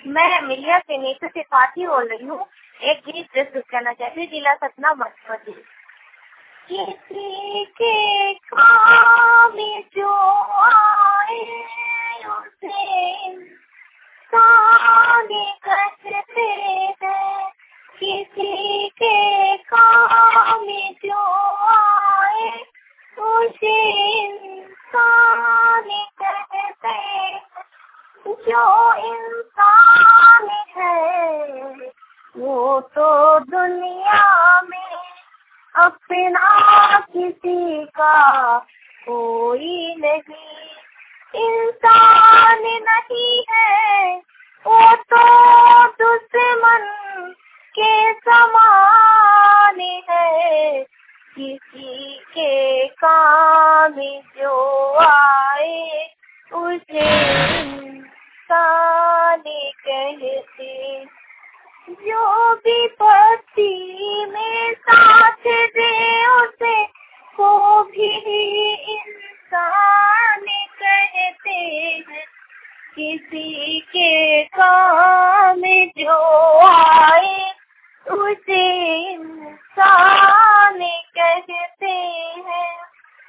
मैं मिलिया के नीचे से पाठी बोल रही हूँ। एक गीत प्रस्तुत करना चाहती हूँ, जिला सतना मधुबनी। किसी के काम जो आए उसे साने कहते हैं, किसी के काम जो आए उसे इंसान कहते हैं। जो इंसान है वो तो दुनिया में अपना किसी का कोई नहीं। इंसान नहीं है वो तो दुश्मन के समान है। किसी के काम जो आए उसे इंसान कहते। जो भी पति में साथ दे उसे वो भी इंसान कहते हैं। किसी के काम जो आए उसे